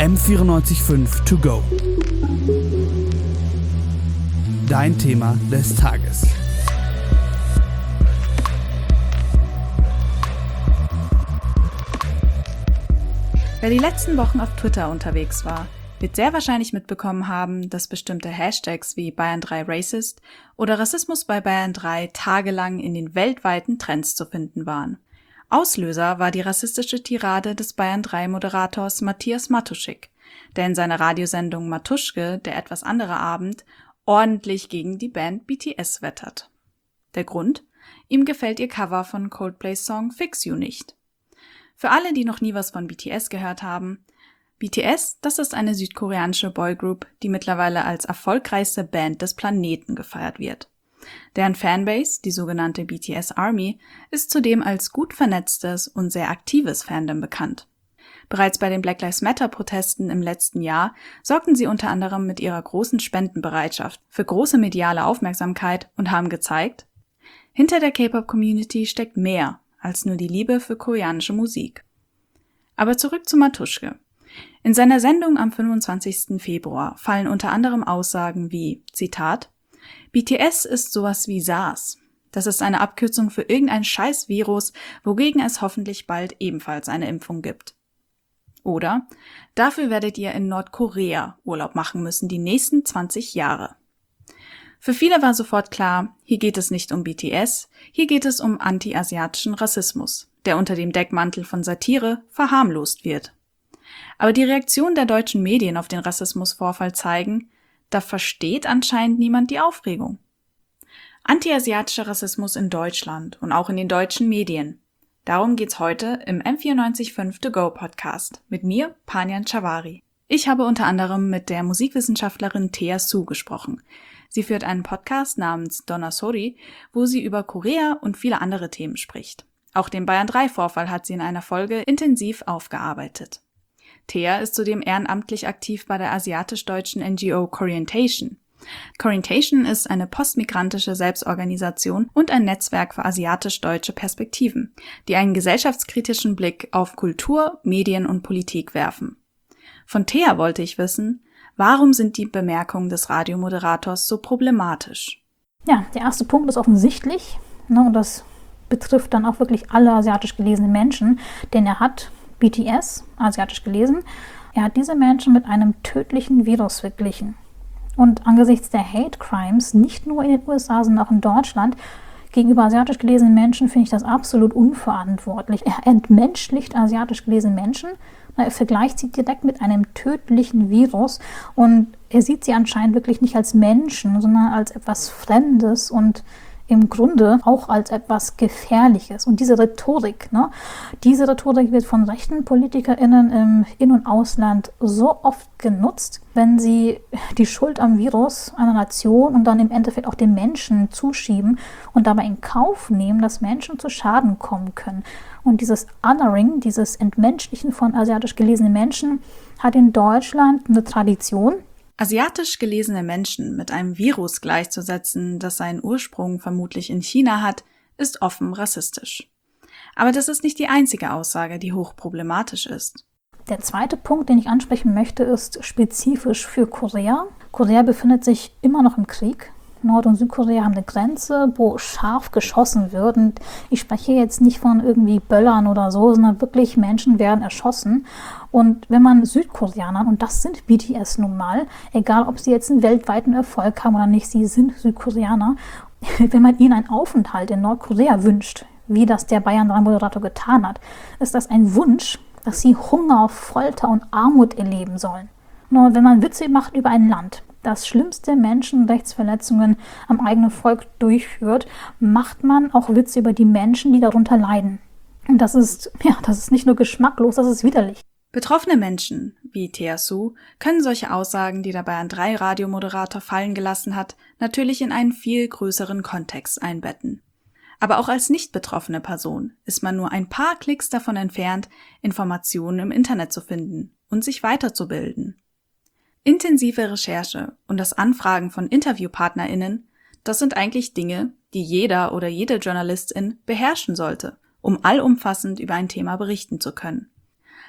M94.5 To Go. Dein Thema des Tages. Wer die letzten Wochen auf Twitter unterwegs war, wird sehr wahrscheinlich mitbekommen haben, dass bestimmte Hashtags wie Bayern3 Racist oder Rassismus bei Bayern3 tagelang in den weltweiten Trends zu finden waren. Auslöser war die rassistische Tirade des Bayern3-Moderators Matthias Matuschik, der in seiner Radiosendung Matuschke, der etwas andere Abend, ordentlich gegen die Band BTS wettert. Der Grund? Ihm gefällt ihr Cover von Coldplays Song Fix You nicht. Für alle, die noch nie was von BTS gehört haben: BTS, das ist eine südkoreanische Boygroup, die mittlerweile als erfolgreichste Band des Planeten gefeiert wird. Deren Fanbase, die sogenannte BTS Army, ist zudem als gut vernetztes und sehr aktives Fandom bekannt. Bereits bei den Black Lives Matter-Protesten im letzten Jahr sorgten sie unter anderem mit ihrer großen Spendenbereitschaft für große mediale Aufmerksamkeit und haben gezeigt, hinter der K-Pop-Community steckt mehr als nur die Liebe für koreanische Musik. Aber zurück zu Matuschke. In seiner Sendung am 25. Februar fallen unter anderem Aussagen wie, Zitat, BTS ist sowas wie SARS. Das ist eine Abkürzung für irgendein Scheiß-Virus, wogegen es hoffentlich bald ebenfalls eine Impfung gibt. Oder, dafür werdet ihr in Nordkorea Urlaub machen müssen die nächsten 20 Jahre. Für viele war sofort klar, hier geht es nicht um BTS, hier geht es um anti-asiatischen Rassismus, der unter dem Deckmantel von Satire verharmlost wird. Aber die Reaktionen der deutschen Medien auf den Rassismusvorfall zeigen, da versteht anscheinend niemand die Aufregung. Anti-asiatischer Rassismus in Deutschland und auch in den deutschen Medien. Darum geht's heute im M94.5 To Go Podcast mit mir, Panjan Chavari. Ich habe unter anderem mit der Musikwissenschaftlerin Thea Su gesprochen. Sie führt einen Podcast namens Donna Sori, wo sie über Korea und viele andere Themen spricht. Auch den Bayern3-Vorfall hat sie in einer Folge intensiv aufgearbeitet. Thea ist zudem ehrenamtlich aktiv bei der asiatisch-deutschen NGO Corientation. Corientation ist eine postmigrantische Selbstorganisation und ein Netzwerk für asiatisch-deutsche Perspektiven, die einen gesellschaftskritischen Blick auf Kultur, Medien und Politik werfen. Von Thea wollte ich wissen, warum sind die Bemerkungen des Radiomoderators so problematisch? Ja, der erste Punkt ist offensichtlich, und das betrifft dann auch wirklich alle asiatisch gelesenen Menschen, denn er hat BTS, asiatisch gelesen, er hat diese Menschen mit einem tödlichen Virus verglichen. Und angesichts der Hate Crimes, nicht nur in den USA, sondern auch in Deutschland, gegenüber asiatisch gelesenen Menschen finde ich das absolut unverantwortlich. Er entmenschlicht asiatisch gelesene Menschen, er vergleicht sie direkt mit einem tödlichen Virus und er sieht sie anscheinend wirklich nicht als Menschen, sondern als etwas Fremdes und im Grunde auch als etwas Gefährliches. Und diese Rhetorik wird von rechten PolitikerInnen im In- und Ausland so oft genutzt, wenn sie die Schuld am Virus einer Nation und dann im Endeffekt auch den Menschen zuschieben und dabei in Kauf nehmen, dass Menschen zu Schaden kommen können. Und dieses Othering, dieses Entmenschlichen von asiatisch gelesenen Menschen hat in Deutschland eine Tradition. Asiatisch gelesene Menschen mit einem Virus gleichzusetzen, das seinen Ursprung vermutlich in China hat, ist offen rassistisch. Aber das ist nicht die einzige Aussage, die hochproblematisch ist. Der zweite Punkt, den ich ansprechen möchte, ist spezifisch für Korea. Korea befindet sich immer noch im Krieg. Nord- und Südkorea haben eine Grenze, wo scharf geschossen wird. Und ich spreche jetzt nicht von irgendwie Böllern oder so, sondern wirklich Menschen werden erschossen. Und wenn man Südkoreanern, und das sind BTS nun mal, egal ob sie jetzt einen weltweiten Erfolg haben oder nicht, sie sind Südkoreaner, wenn man ihnen einen Aufenthalt in Nordkorea wünscht, wie das der Bayern3-Moderator getan hat, ist das ein Wunsch, dass sie Hunger, Folter und Armut erleben sollen. Nur wenn man Witze macht über ein Land, das schlimmste Menschenrechtsverletzungen am eigenen Volk durchführt, macht man auch Witze über die Menschen, die darunter leiden. Und das ist nicht nur geschmacklos, das ist widerlich. Betroffene Menschen, wie Thea Su, können solche Aussagen, die der Bayern3-Radiomoderator fallen gelassen hat, natürlich in einen viel größeren Kontext einbetten. Aber auch als nicht betroffene Person ist man nur ein paar Klicks davon entfernt, Informationen im Internet zu finden und sich weiterzubilden. Intensive Recherche und das Anfragen von InterviewpartnerInnen, das sind eigentlich Dinge, die jeder oder jede Journalistin beherrschen sollte, um allumfassend über ein Thema berichten zu können.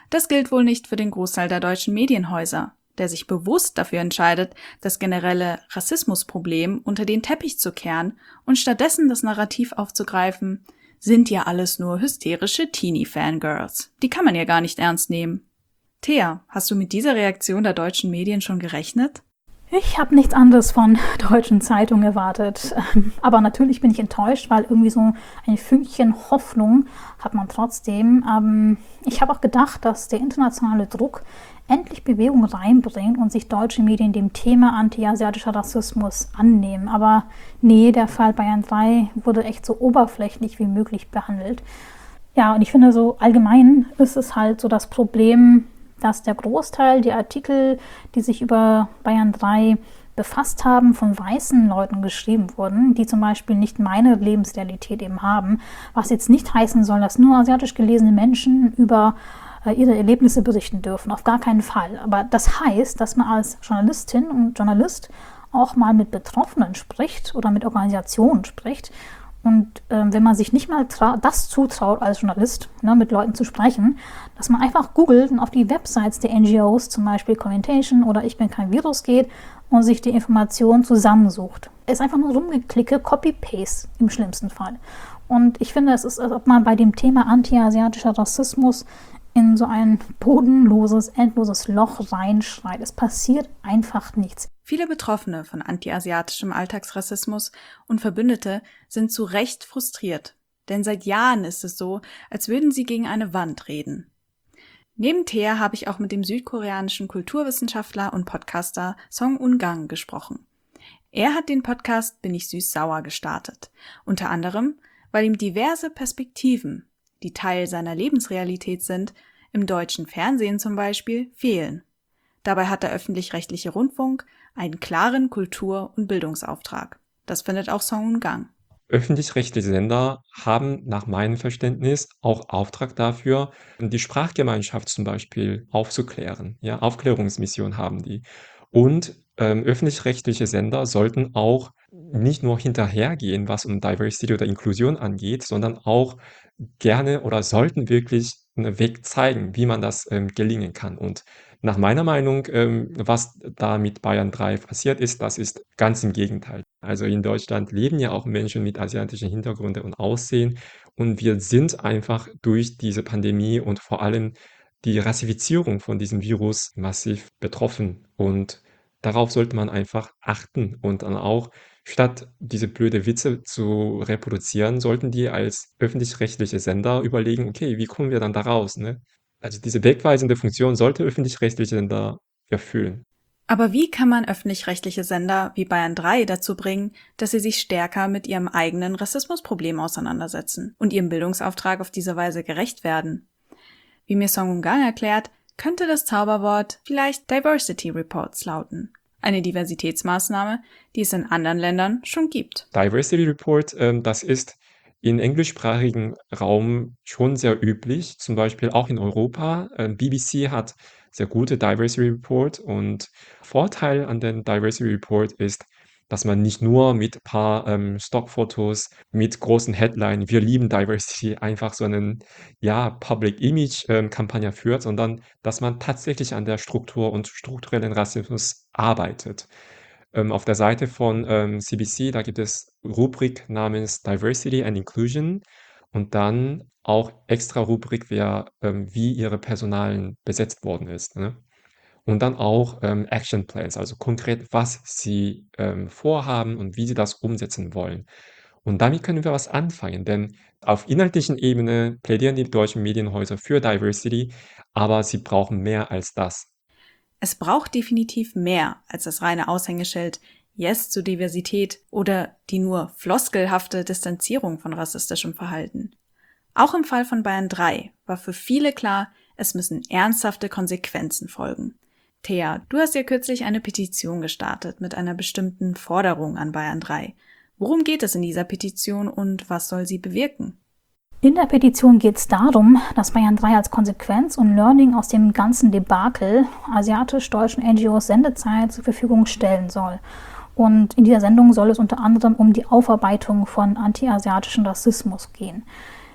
Das gilt wohl nicht für den Großteil der deutschen Medienhäuser, der sich bewusst dafür entscheidet, das generelle Rassismusproblem unter den Teppich zu kehren und stattdessen das Narrativ aufzugreifen, sind ja alles nur hysterische Teenie-Fangirls. Die kann man ja gar nicht ernst nehmen. Thea, hast du mit dieser Reaktion der deutschen Medien schon gerechnet? Ich habe nichts anderes von deutschen Zeitungen erwartet. Aber natürlich bin ich enttäuscht, weil irgendwie so ein Fünkchen Hoffnung hat man trotzdem. Ich habe auch gedacht, dass der internationale Druck endlich Bewegung reinbringt und sich deutsche Medien dem Thema anti-asiatischer Rassismus annehmen. Aber nee, der Fall Bayern 3 wurde echt so oberflächlich wie möglich behandelt. Ja, und ich finde, so allgemein ist es halt so das Problem, dass der Großteil der Artikel, die sich über Bayern 3 befasst haben, von weißen Leuten geschrieben wurden, die zum Beispiel nicht meine Lebensrealität eben haben, was jetzt nicht heißen soll, dass nur asiatisch gelesene Menschen über ihre Erlebnisse berichten dürfen, auf gar keinen Fall. Aber das heißt, dass man als Journalistin und Journalist auch mal mit Betroffenen spricht oder mit Organisationen spricht. Und wenn man sich nicht mal das zutraut als Journalist, mit Leuten zu sprechen, dass man einfach googelt und auf die Websites der NGOs, zum Beispiel Commentation oder Ich bin kein Virus geht und sich die Informationen zusammensucht. Es ist einfach nur rumgeklicke, Copy-Paste im schlimmsten Fall. Und ich finde, es ist, als ob man bei dem Thema anti-asiatischer Rassismus in so ein bodenloses, endloses Loch reinschreit. Es passiert einfach nichts. Viele Betroffene von anti-asiatischem Alltagsrassismus und Verbündete sind zu Recht frustriert. Denn seit Jahren ist es so, als würden sie gegen eine Wand reden. Neben Thea habe ich auch mit dem südkoreanischen Kulturwissenschaftler und Podcaster Song Un-gang gesprochen. Er hat den Podcast Bin ich süß-sauer gestartet. Unter anderem, weil ihm diverse Perspektiven, die Teil seiner Lebensrealität sind, im deutschen Fernsehen zum Beispiel, fehlen. Dabei hat der öffentlich-rechtliche Rundfunk einen klaren Kultur- und Bildungsauftrag. Das findet auch Song Un-gang. Öffentlich-rechtliche Sender haben nach meinem Verständnis auch Auftrag dafür, die Sprachgemeinschaft zum Beispiel aufzuklären. Ja, Aufklärungsmission haben die. Und öffentlich-rechtliche Sender sollten auch nicht nur hinterhergehen, was um Diversity oder Inklusion angeht, sondern auch gerne oder sollten wirklich einen Weg zeigen, wie man das gelingen kann. Und nach meiner Meinung, was da mit Bayern 3 passiert ist, das ist ganz im Gegenteil. Also in Deutschland leben ja auch Menschen mit asiatischen Hintergründen und Aussehen und wir sind einfach durch diese Pandemie und vor allem die Rassifizierung von diesem Virus massiv betroffen und darauf sollte man einfach achten und dann auch, statt diese blöde Witze zu reproduzieren, sollten die als öffentlich-rechtliche Sender überlegen, okay, wie kommen wir dann da raus, ne? Also diese wegweisende Funktion sollte öffentlich-rechtliche Sender erfüllen. Aber wie kann man öffentlich-rechtliche Sender wie Bayern 3 dazu bringen, dass sie sich stärker mit ihrem eigenen Rassismusproblem auseinandersetzen und ihrem Bildungsauftrag auf diese Weise gerecht werden? Wie mir Song Un-gang erklärt, könnte das Zauberwort vielleicht Diversity Reports lauten. Eine Diversitätsmaßnahme, die es in anderen Ländern schon gibt. Diversity Report, das ist im englischsprachigen Raum schon sehr üblich, zum Beispiel auch in Europa. BBC hat sehr gute Diversity Report und Vorteil an den Diversity Report ist, dass man nicht nur mit ein paar Stockfotos mit großen Headline „Wir lieben Diversity" einfach so einen, ja, Public Image Kampagne führt, sondern dass man tatsächlich an der Struktur und strukturellen Rassismus arbeitet. Auf der Seite von CBC, da gibt es Rubrik namens Diversity and Inclusion und dann auch extra Rubrik, wie ihre Personalien besetzt worden ist, ne? Und dann auch Action Plans, also konkret, was sie vorhaben und wie sie das umsetzen wollen. Und damit können wir was anfangen, denn auf inhaltlichen Ebene plädieren die deutschen Medienhäuser für Diversity, aber sie brauchen mehr als das. Es braucht definitiv mehr als das reine Aushängeschild Yes zu Diversität oder die nur floskelhafte Distanzierung von rassistischem Verhalten. Auch im Fall von Bayern 3 war für viele klar, es müssen ernsthafte Konsequenzen folgen. Thea, du hast ja kürzlich eine Petition gestartet mit einer bestimmten Forderung an Bayern 3. Worum geht es in dieser Petition und was soll sie bewirken? In der Petition geht es darum, dass Bayern 3 als Konsequenz und Learning aus dem ganzen Debakel asiatisch-deutschen NGOs Sendezeit zur Verfügung stellen soll. Und in dieser Sendung soll es unter anderem um die Aufarbeitung von anti-asiatischem Rassismus gehen.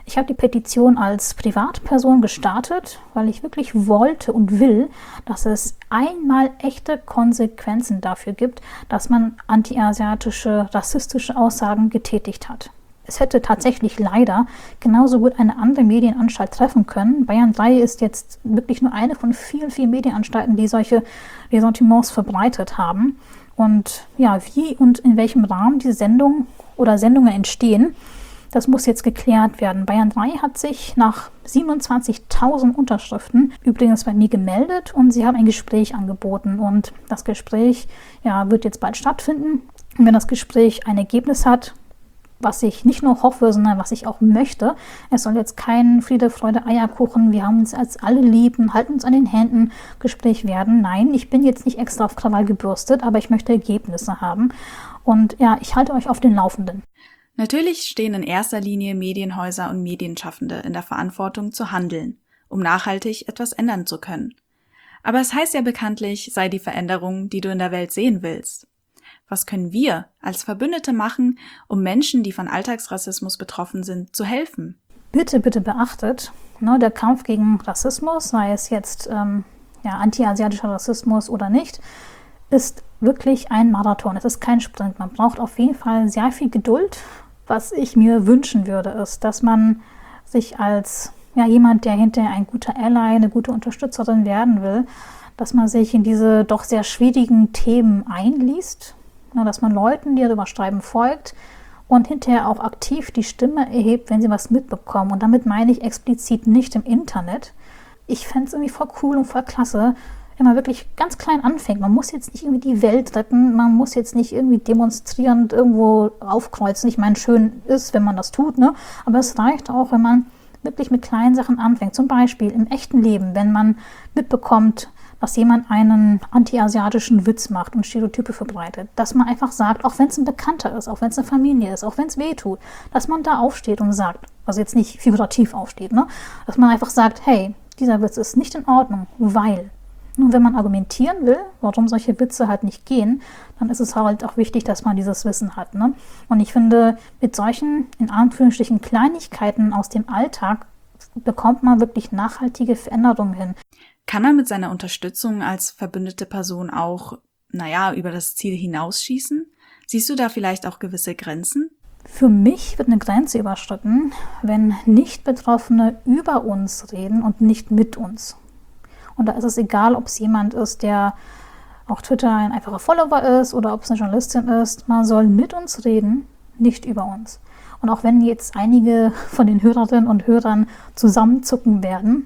Ich habe die Petition als Privatperson gestartet, weil ich wirklich wollte und will, dass es einmal echte Konsequenzen dafür gibt, dass man antiasiatische, rassistische Aussagen getätigt hat. Es hätte tatsächlich leider genauso gut eine andere Medienanstalt treffen können. Bayern 3 ist jetzt wirklich nur eine von vielen, vielen Medienanstalten, die solche Ressentiments verbreitet haben. Und ja, wie und in welchem Rahmen diese Sendung oder Sendungen entstehen, das muss jetzt geklärt werden. Bayern 3 hat sich nach 27.000 Unterschriften übrigens bei mir gemeldet und sie haben ein Gespräch angeboten. Und das Gespräch wird jetzt bald stattfinden. Und wenn das Gespräch ein Ergebnis hat, was ich nicht nur hoffe, sondern was ich auch möchte, es soll jetzt kein Friede, Freude, Eierkuchen, wir haben uns als alle lieb und halten uns an den Händen Gespräch werden. Nein, ich bin jetzt nicht extra auf Krawall gebürstet, aber ich möchte Ergebnisse haben. Und ja, ich halte euch auf den Laufenden. Natürlich stehen in erster Linie Medienhäuser und Medienschaffende in der Verantwortung zu handeln, um nachhaltig etwas ändern zu können. Aber es heißt ja bekanntlich, sei die Veränderung, die du in der Welt sehen willst. Was können wir als Verbündete machen, um Menschen, die von Alltagsrassismus betroffen sind, zu helfen? Bitte, bitte beachtet, der Kampf gegen Rassismus, sei es jetzt anti-asiatischer Rassismus oder nicht, ist wirklich ein Marathon. Es ist kein Sprint. Man braucht auf jeden Fall sehr viel Geduld. Was ich mir wünschen würde, ist, dass man sich als jemand, der hinterher ein guter Ally, eine gute Unterstützerin werden will, dass man sich in diese doch sehr schwierigen Themen einliest, dass man Leuten, die darüber schreiben, folgt und hinterher auch aktiv die Stimme erhebt, wenn sie was mitbekommen. Und damit meine ich explizit nicht im Internet. Ich fände es irgendwie voll cool und voll klasse, wenn man wirklich ganz klein anfängt. Man muss jetzt nicht irgendwie die Welt retten, man muss jetzt nicht irgendwie demonstrierend irgendwo aufkreuzen. Ich meine, schön ist, wenn man das tut, aber es reicht auch, wenn man wirklich mit kleinen Sachen anfängt. Zum Beispiel im echten Leben, wenn man mitbekommt, dass jemand einen anti-asiatischen Witz macht und Stereotype verbreitet, dass man einfach sagt, auch wenn es ein Bekannter ist, auch wenn es eine Familie ist, auch wenn es weh tut, dass man da aufsteht und sagt, also jetzt nicht figurativ aufsteht, dass man einfach sagt, hey, dieser Witz ist nicht in Ordnung, weil. Nun, wenn man argumentieren will, warum solche Witze halt nicht gehen, dann ist es halt auch wichtig, dass man dieses Wissen hat. Und ich finde, mit solchen, in Anführungsstrichen, Kleinigkeiten aus dem Alltag bekommt man wirklich nachhaltige Veränderungen hin. Kann man mit seiner Unterstützung als verbündete Person auch, über das Ziel hinausschießen? Siehst du da vielleicht auch gewisse Grenzen? Für mich wird eine Grenze überschritten, wenn Nicht-Betroffene über uns reden und nicht mit uns. Und da ist es egal, ob es jemand ist, der auf Twitter ein einfacher Follower ist oder ob es eine Journalistin ist. Man soll mit uns reden, nicht über uns. Und auch wenn jetzt einige von den Hörerinnen und Hörern zusammenzucken werden,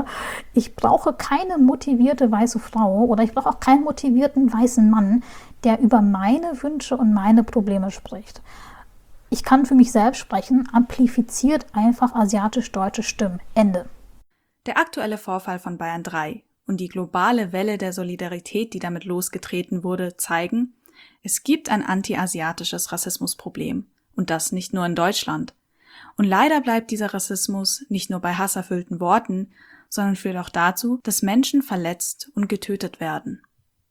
ich brauche keine motivierte weiße Frau oder ich brauche auch keinen motivierten weißen Mann, der über meine Wünsche und meine Probleme spricht. Ich kann für mich selbst sprechen, amplifiziert einfach asiatisch-deutsche Stimmen. Ende. Der aktuelle Vorfall von Bayern 3 und die globale Welle der Solidarität, die damit losgetreten wurde, zeigen, es gibt ein anti-asiatisches Rassismusproblem und das nicht nur in Deutschland. Und leider bleibt dieser Rassismus nicht nur bei hasserfüllten Worten, sondern führt auch dazu, dass Menschen verletzt und getötet werden.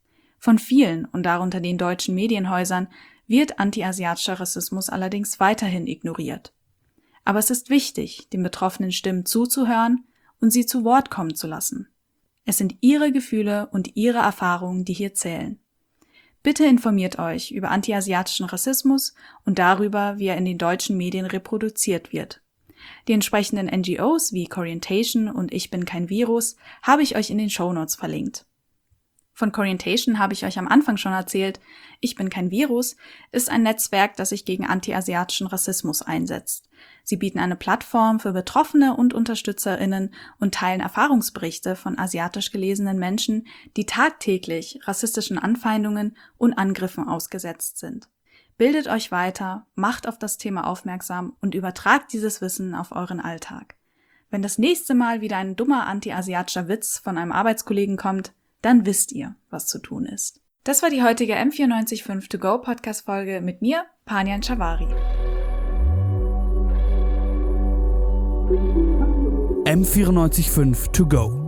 Von vielen und darunter den deutschen Medienhäusern wird anti-asiatischer Rassismus allerdings weiterhin ignoriert. Aber es ist wichtig, den betroffenen Stimmen zuzuhören und sie zu Wort kommen zu lassen. Es sind ihre Gefühle und ihre Erfahrungen, die hier zählen. Bitte informiert euch über anti-asiatischen Rassismus und darüber, wie er in den deutschen Medien reproduziert wird. Die entsprechenden NGOs wie Corientation und Ich bin kein Virus habe ich euch in den Shownotes verlinkt. Von Corientation habe ich euch am Anfang schon erzählt. Ich bin kein Virus ist ein Netzwerk, das sich gegen anti-asiatischen Rassismus einsetzt. Sie bieten eine Plattform für Betroffene und UnterstützerInnen und teilen Erfahrungsberichte von asiatisch gelesenen Menschen, die tagtäglich rassistischen Anfeindungen und Angriffen ausgesetzt sind. Bildet euch weiter, macht auf das Thema aufmerksam und übertragt dieses Wissen auf euren Alltag. Wenn das nächste Mal wieder ein dummer anti-asiatischer Witz von einem Arbeitskollegen kommt, dann wisst ihr, was zu tun ist. Das war die heutige M945 To Go Podcast-Folge mit mir, Panjan Chavari. M945 To Go.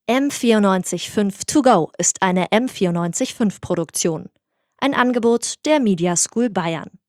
M945 To Go ist eine M945-Produktion. Ein Angebot der Media School Bayern.